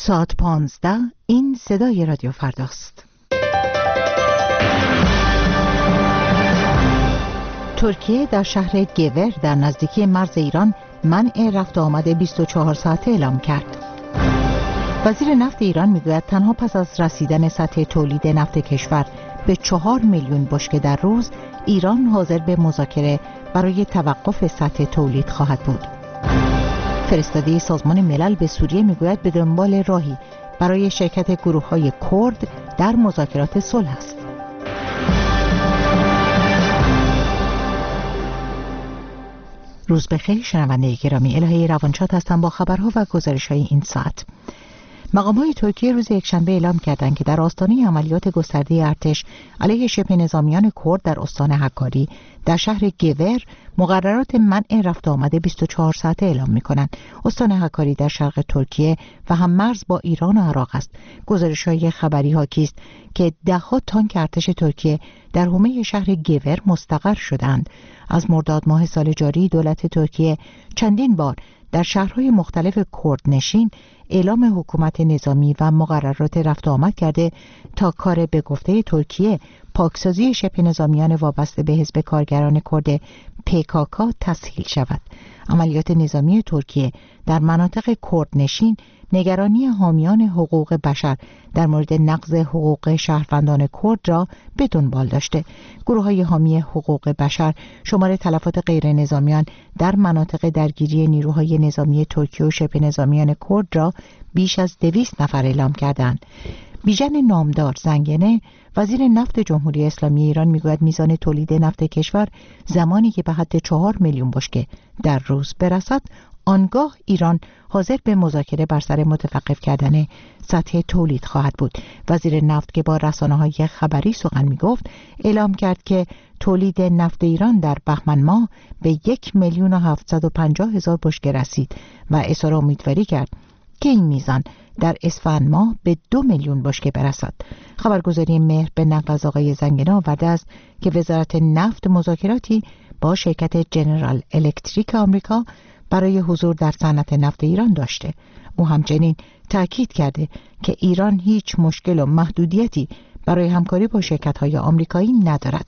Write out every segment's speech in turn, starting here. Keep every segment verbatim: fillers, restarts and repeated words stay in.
ساعت پانزده، این صدای رادیو فرداست. ترکیه در شهر گور در نزدیکی مرز ایران منع رفت آمد بیست و چهار ساعته اعلام کرد. وزیر نفت ایران میگوید تنها پس از رسیدن سطح تولید نفت کشور به چهار میلیون بشکه در روز، ایران حاضر به مذاکره برای توقف سطح تولید خواهد بود. فرستاده سازمان ملل به سوریه میگوید به دنبال راهی برای شرکت گروه‌های کرد در مذاکرات صلح است. روز بخیر شنونده گرامی، الهه روانشاد هستم با خبرها و گزارش‌های این ساعت. مقام‌های ترکیه روز یکشنبه اعلام کردند که در آستانه عملیات گسترده ارتش علیه شبه نظامیان کرد در استان حکاری در شهر گور مقررات منع رفت آمد بیست و چهار ساعته اعلام می‌کنند. استان حکاری در شرق ترکیه و هم مرز با ایران و عراق است. گزارش‌های خبری حاکی است که ده‌ها تانک ارتش ترکیه در حومه شهر گور مستقر شدند. از مرداد ماه سال جاری دولت ترکیه چندین بار در شهرهای مختلف کردنشین اعلام حکومت نظامی و مقررات رفت آمد کرده تا کار به گفته ترکیه پاکسازی شبه نظامیان وابسته به حزب کارگران کرد پیکاکا تسهیل شود. عملیات نظامی ترکیه در مناطق کردنشین نگرانی حامیان حقوق بشر در مورد نقض حقوق شهروندان کرد را به دنبال داشته. گروه‌های حامی حقوق بشر شمار تلفات غیر نظامیان در مناطق درگیری نیروهای نظامی ترکیه و شبه نظامیان کرد را بیش از دویست نفر اعلام کردند. بیژن نامدار زنگنه وزیر نفت جمهوری اسلامی ایران میگوید میزان تولید نفت کشور زمانی که به حد چهار میلیون بشکه در روز برسد، آنگاه ایران حاضر به مذاکره بر سر متوقف کردن سطح تولید خواهد بود. وزیر نفت که با رسانه‌های خبری سخن میگفت اعلام کرد که تولید نفت ایران در بهمن ماه به یک میلیون و هفتصد و پنجاه هزار بشکه رسید و اظهار امیدواری کرد که این میزان در اسفند ماه به دو میلیون بشکه برسد. خبرگزاری مهر به نقل از آقای زنگنه آورده است که وزارت نفت مذاکراتی با شرکت جنرال الکتریک آمریکا برای حضور در صنعت نفت ایران داشته. او همچنین تأکید کرده که ایران هیچ مشکل و محدودیتی برای همکاری با شرکت‌های آمریکایی ندارد.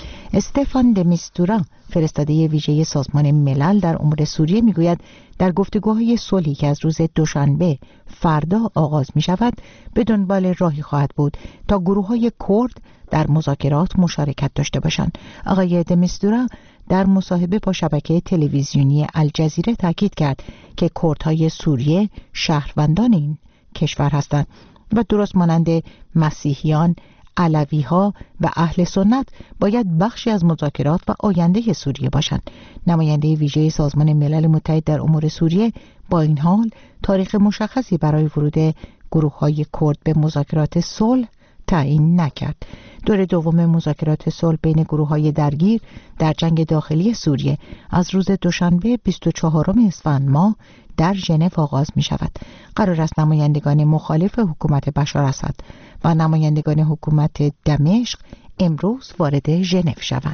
استفان د میستورا فرستاده ویژه سازمان ملل در امور سوریه میگوید در گفتگوهای صلحی که از روز دوشنبه فردا آغاز می شود به دنبال راهی خواهد بود تا گروه‌های کرد در مذاکرات مشارکت داشته باشند. آقای د میستورا در مصاحبه با شبکه تلویزیونی الجزیره تاکید کرد که کردهای سوریه شهروندان این کشور هستند و درست مانند مسیحیان، علوی‌ها و اهل سنت باید بخشی از مذاکرات و آینده سوریه باشند. نماینده ویژه سازمان ملل متحد در امور سوریه با این حال تاریخ مشخصی برای ورود گروه‌های کرد به مذاکرات صلح تعیین نکرد. دور دوم مذاکرات صلح بین گروه‌های درگیر در جنگ داخلی سوریه از روز دوشنبه بیست و چهارم اسفند ماه در ژنو آغاز می شود. قرار است نمایندگان مخالف حکومت بشار اسد و نمایندگان حکومت دمشق امروز وارد ژنو شوند.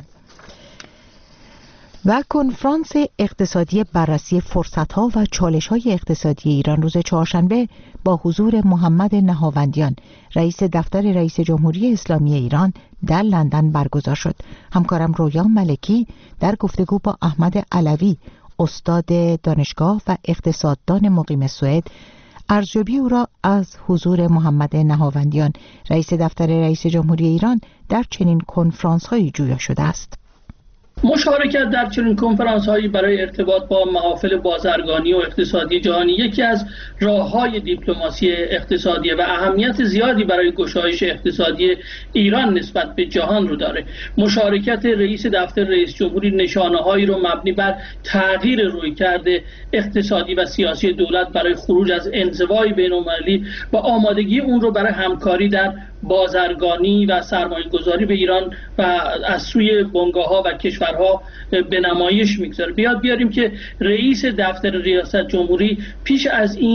و کنفرانس اقتصادی بررسی فرصت‌ها و چالش‌های اقتصادی ایران روز چهارشنبه با حضور محمد نهاوندیان رئیس دفتر رئیس جمهوری اسلامی ایران در لندن برگزار شد. همکارم رویا ملکی در گفتگو با احمد علوی استاد دانشگاه و اقتصاددان مقیم سوئد ارزیابی او را از حضور محمد نهاوندیان رئیس دفتر رئیس جمهوری ایران در چنین کنفرانس‌هایی جویا شده است. مشارکت در چنین کنفرانس‌هایی برای ارتباط با محافل بازرگانی و اقتصادی جهانی یکی از راه‌های دیپلماسی اقتصادی و اهمیت زیادی برای گشایش اقتصادی ایران نسبت به جهان رو داره. مشارکت رئیس دفتر رئیس جمهوری نشانه‌هایی رو مبنی بر تغییر رویکرد اقتصادی و سیاسی دولت برای خروج از انزوای بین‌المللی و آمادگی اون رو برای همکاری در بازرگانی و سرمایه‌گذاری به ایران و از سوی بنگاه‌ها و کشورها به نمایش میگذاره. بیاد بیاریم که رئیس دفتر ریاست جمهوری پیش از این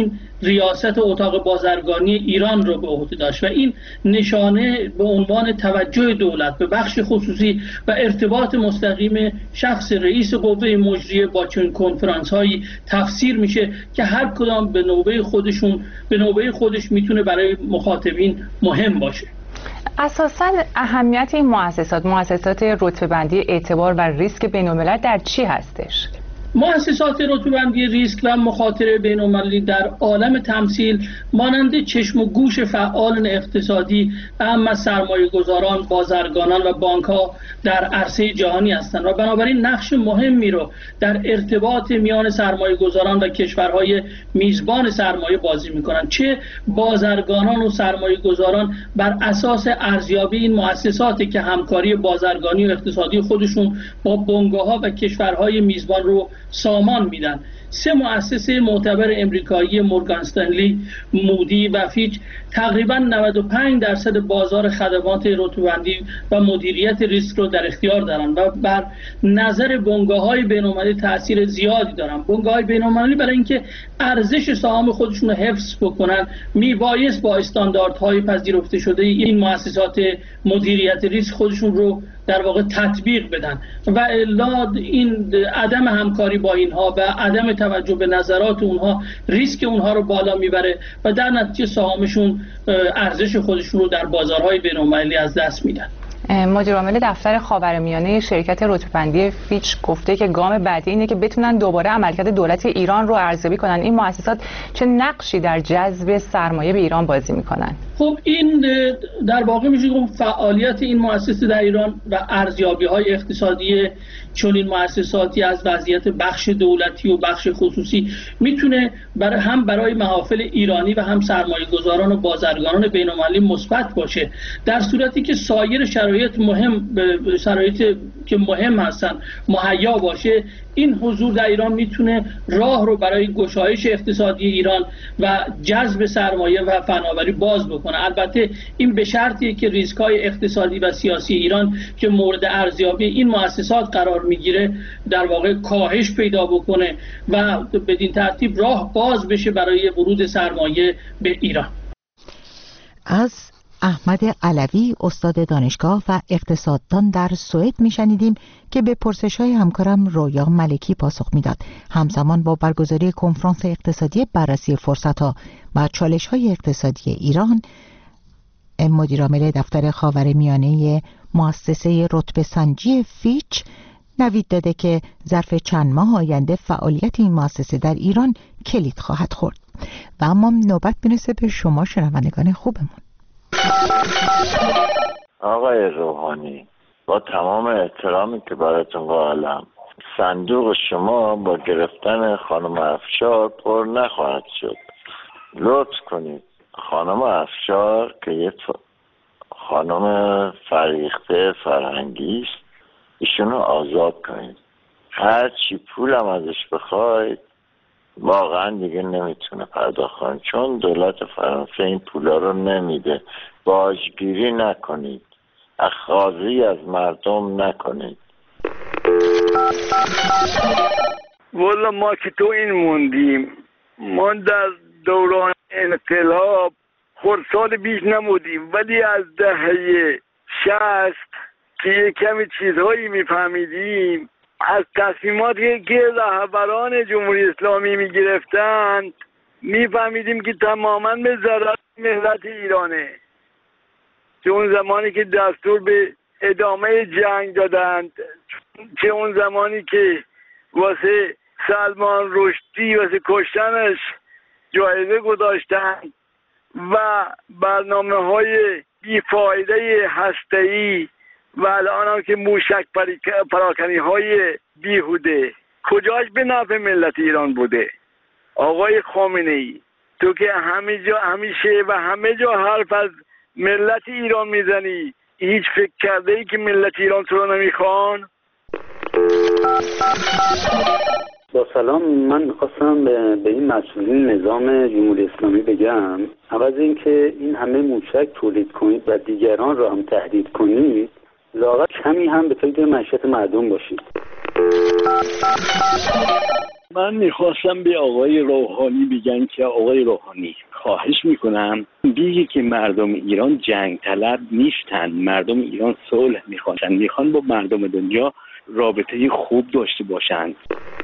ریاست اتاق بازرگانی ایران رو به عهده داشت و این نشانه به عنوان توجه دولت به بخش خصوصی و ارتباط مستقیم شخص رئیس قوه مجریه با چنین کنفرانس هایی تفسیر میشه که هر کدام به نوبه خودشون به نوبه خودش میتونه برای مخاطبین مهم باشه. اساساً اهمیت این مؤسسات مؤسسات رتبه‌بندی اعتبار و ریسک بین‌الملل در چی هستش؟ مؤسسات رتبه‌بندی ریسک و مخاطره بین‌المللی در عالم تمثیل مانند چشم و گوش فعالان اقتصادی اما سرمایه گذاران، بازرگانان و بانک ها در عرصه جهانی هستند و بنابراین نقش مهمی رو در ارتباط میان سرمایه گذاران و کشورهای میزبان سرمایه بازی میکنند. چه بازرگانان و سرمایه گذاران بر اساس ارزیابی این مؤسساتی که همکاری بازرگانی و اقتصادی خودشون با بنگاه ها و کشورهای میزبان رو سامان میدن. سه مؤسسه معتبر امریکایی مورگان استنلی، مودی و فیچ تقریبا نود و پنج درصد بازار خدمات رتبه‌بندی و مدیریت ریسک رو در اختیار دارند و بر نظر بنگاه‌های بین‌المللی تاثیر زیادی دارند. بنگاه‌های بین‌المللی برای اینکه ارزش سهام خودشون رو حفظ بکنن میبایست با استانداردهای پذیرفته شده این مؤسسات مدیریت ریسک خودشون رو در واقع تطبیق بدن و الا این عدم همکاری با اینها و عدم توجه به نظرات اونها ریسک اونها رو بالا میبره و در نتیجه سهامشون ارزش خودشون رو در بازارهای بین‌المللی از دست میدن. مدیر عامل دفتر خاورمیانه شرکت رتبه‌بندی فیچ گفته که گام بعدی اینه که بتونن دوباره عملکرد دولت ایران رو ارزیابی کنن. این مؤسسات چه نقشی در جذب سرمایه به ایران بازی میکنن؟ خب این در واقع میشه گفت فعالیت این مؤسسه در ایران و ارزیابی‌های اقتصادی چون این مؤسساتی از وضعیت بخش دولتی و بخش خصوصی میتونه برای هم برای محافل ایرانی و هم سرمایه گذاران و بازرگانان بین‌المللی مثبت باشه، در صورتی که سایر شرایط مهم شرایط که مهم هستن مهیا باشه. این حضور در ایران میتونه راه رو برای گشایش اقتصادی ایران و جذب سرمایه و فناوری باز بکنه. البته این به شرطیه که ریسک‌های اقتصادی و سیاسی ایران که مورد ارزیابی این مؤسسات قرار میگیره در واقع کاهش پیدا بکنه و بدین ترتیب راه باز بشه برای ورود سرمایه به ایران. از احمد علوی استاد دانشگاه و اقتصاددان در سوئد میشنیدیم که به پرسش‌های همکارم رویا ملکی پاسخ میداد. همزمان با برگزاری کنفرانس اقتصادی بررسی فرصت‌ها و چالش‌های اقتصادی ایران، مدیر عامل دفتر خاورمیانه مؤسسه رتبه سنجی فیچ نوید داده که ظرف چند ماه آینده فعالیت این مؤسسه در ایران کلید خواهد خورد. و اما نوبت میرسه به شما شنوندگان خوبمون. آقای روحانی، با تمام احترامی که براتون قائلم، صندوق شما با گرفتن خانم افشار پر نخواهد شد. لطف کنید خانم افشار که یه خانم فریخته فرهنگی است، ایشونو آزاد کنید. هر چی پولم ازش بخواید واقعا دیگه نمیتونه پرداخت کنه، چون دولت فرانسه این پولا رو نمیده. باجگیری نکنید، اخاذی از مردم نکنید. والا ما که تو این موندیم، ما در دوران انقلاب خردسال بیش نمودیم، ولی از دهه شصت که یک کمی چیزهایی میفهمیدیم از تصمیماتی که رهبران جمهوری اسلامی میگرفتند میفهمیدیم که تماما به ضرر ملت ایرانه. چه اون زمانی که دستور به ادامه جنگ دادند، چه اون زمانی که واسه سلمان رشدی واسه کشتنش جایزه گذاشتند و برنامه های بیفایده هسته‌ای و الان هم که موشک پراکنی های بیهوده، کجاش به نفع ملت ایران بوده؟ آقای خامنه ای، تو که همه جا همیشه و همه جا حرف از ملت ایران میزنی، هیچ فکر کرده ای که ملت ایران تو رو نمیخوان؟ با سلام، من خواستم به, به این مسئولین نظام جمهوری اسلامی بگم عوض اینکه این همه موشک تولید کنید و دیگران را هم تهدید کنید، لااقل کمی هم به فکر معیشت مردم باشید. من میخواستم به آقای روحانی بگن که آقای روحانی خواهش میکنم بگی که مردم ایران جنگ طلب نیستن، مردم ایران صلح میخوان، میخوان با مردم دنیا رابطه خوب داشته باشند.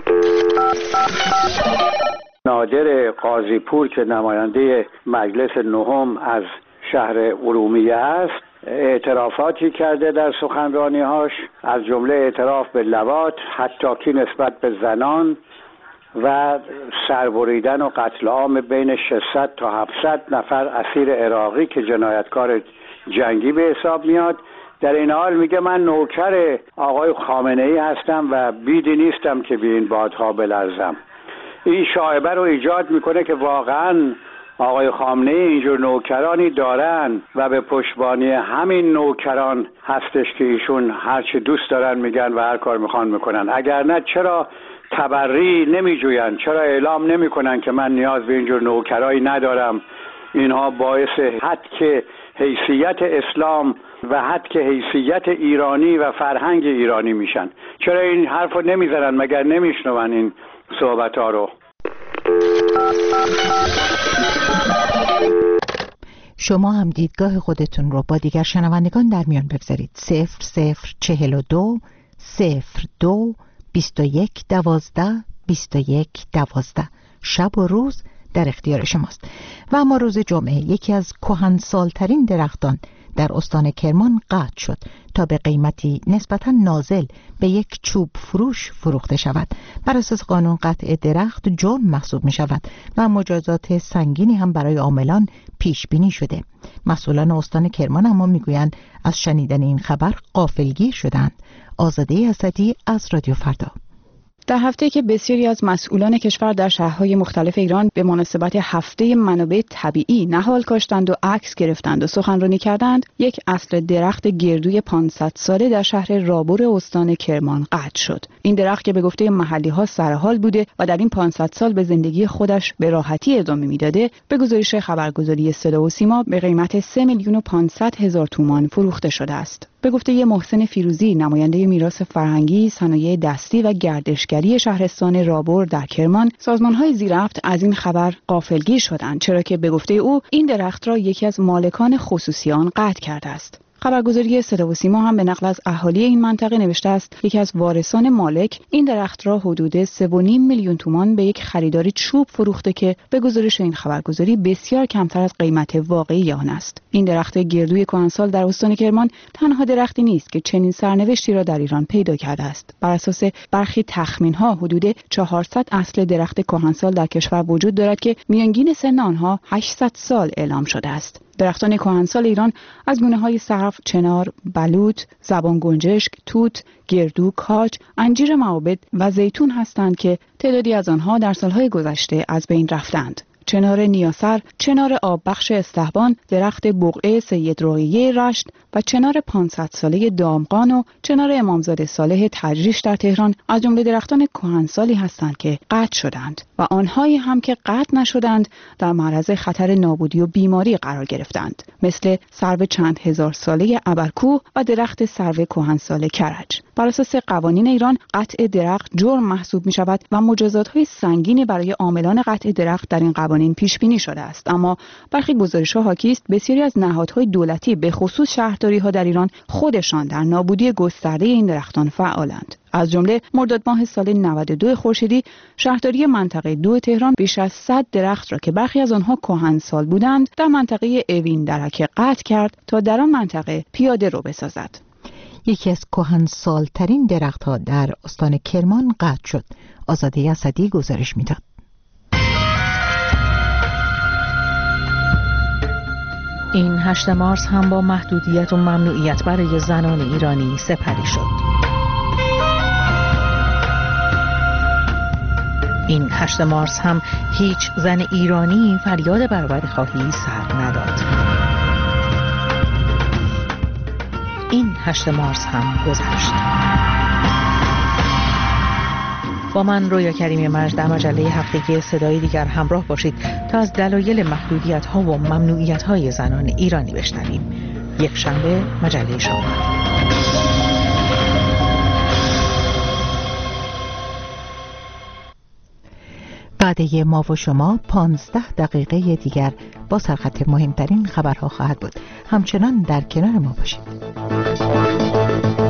نادر قاضی پور که نماینده مجلس نهم از شهر ارومیه است اعترافاتی کرده در سخنرانی‌هاش، از جمله اعتراف به لواط، حتی نسبت به زنان و سربریدن و قتل عام بین ششصد تا هفتصد نفر اسیر عراقی که جنایتکار جنگی به حساب میاد. در این حال میگه من نوکر آقای خامنه‌ای هستم و بیدی نیستم که به این بادها بلرزم. این شایبه رو ایجاد میکنه که واقعا آقای خامنه‌ای اینجور نوکرانی دارن و به پشتبانی همین نوکران هستش که ایشون هر چی دوست دارن میگن و هر کار میخوان میکنن. اگر نه چرا تبری نمیجوین؟ چرا اعلام نمیکنن که من نیاز به اینجور نوکرایی ندارم؟ اینها باعث حدک حیثیت اسلام و حدک حیثیت ایرانی و فرهنگ ایرانی میشن. چرا این حرف رو نمیزنن؟ مگر نمیشنون این صحبت ها رو؟ شما هم دیدگاه خودتون رو با دیگر شنوندگان در میان بگذارید. صفر صفر چهل و دو صفر دو بیست و یک دوازده بیست و یک دوازده. شب و روز در اختیار شماست. و اما روز جمعه یکی از کهنسالترین درختان در استان کرمان قطع شد تا به قیمتی نسبتا نازل به یک چوب فروش فروخته شود. بر اساس قانون قطع درخت جرم محسوب می شود و مجازات سنگینی هم برای عاملان پیش بینی شده. مسئولان استان کرمان اما می گویند از شنیدن این خبر غافلگیر شدند. آزاده اسدی از رادیو فردا. در هفته که بسیاری از مسئولان کشور در شهرهای مختلف ایران به مناسبت هفته منابع طبیعی نهال کاشتند و عکس گرفتند و سخنرانی کردند، یک اصل درخت گردوی پانصد ساله در شهر رابر استان کرمان قطع شد. این درخت که به گفته محلی‌ها سرحال بوده و در این پانصد سال به زندگی خودش به راحتی ادامه میداده، به گزارش خبرگزاری صدا و سیما به قیمت سه میلیون و پانصد هزار تومان فروخته شده است. به گفته محسن فیروزی، نماینده میراث فرهنگی، صنایع دستی و گردشگری شهرستان رابر در کرمان، سازمان‌های زیرربط از این خبر غافلگیر شدند، چرا که به گفته او این درخت را یکی از مالکان خصوصی آن قطع کرده است. خبرگزاری صدا و سیما هم به نقل از اهالی این منطقه نوشته است یکی از وارثان مالک این درخت را حدود سه و نیم میلیون تومان به یک خریداری چوب فروخته که به گزارش این خبرگزاری بسیار کمتر از قیمت واقعی آن است. این درخت گردوی کهنسال در استان کرمان تنها درختی نیست که چنین سرنوشتی را در ایران پیدا کرده است. بر اساس برخی تخمین‌ها حدود چهارصد اصل درخت کهنسال در کشور وجود دارد که میانگین سن آنها هشتصد سال اعلام شده است. درختان کهنسال ایران از گونه‌های سرو، چنار، بلوط، زبان گنجشک، توت، گردو، کاج، انجیر معابد و زیتون هستند که تعدادی از آنها در سالهای گذشته از بین رفتند. چنار نیاسر، چنار آببخش استحبان، درخت بقعه سید رقیه رشت و چنار پانصد ساله دامغان و چنار امامزاده صالح تجریش در تهران از جمله درختان کهنسالی هستند که قطع شدند و آنهایی هم که قطع نشدند در معرض خطر نابودی و بیماری قرار گرفتند، مثل سرو چند هزار ساله ابرکوه و درخت سرو کهنسال کرج. بر اساس قوانین ایران قطع درخت جرم محسوب می شود و مجازات‌های سنگینی برای عاملان قطع درخت در این قوانین پیش بینی شده است. اما برخی گزارش‌ها حاکی است بسیاری از نهادهای دولتی به خصوص شهرداری‌ها در ایران خودشان در نابودی گسترده این درختان فعالند. از جمله مرداد ماه سال نود و دو خورشیدی شهرداری منطقه دو تهران بیش از صد درخت را که برخی از آنها کهنسال بودند در منطقه اوین درکه قطع کرد تا در آن منطقه پیاده رو بسازد. یکی از کهنسال‌ترین درخت‌ها در استان کرمان قطع شد. آزاده اسدی گزارش می‌داد. این هشت مارس هم با محدودیت و ممنوعیت برای زنان ایرانی سپری شد. این هشت مارس هم هیچ زن ایرانی فریاد برابری خواهی سر نداد. این هشت مارس هم گذشت. با من رویا کریمی مرج در مجله هفتگی صدای دیگر همراه باشید تا از دلایل محدودیت ها و ممنوعیت های زنان ایرانی بشنویم. یک شنبه مجله شما. بعد ما و شما پانزده دقیقه دیگر با سرخط مهمترین خبرها خواهد بود. همچنان در کنار ما باشید.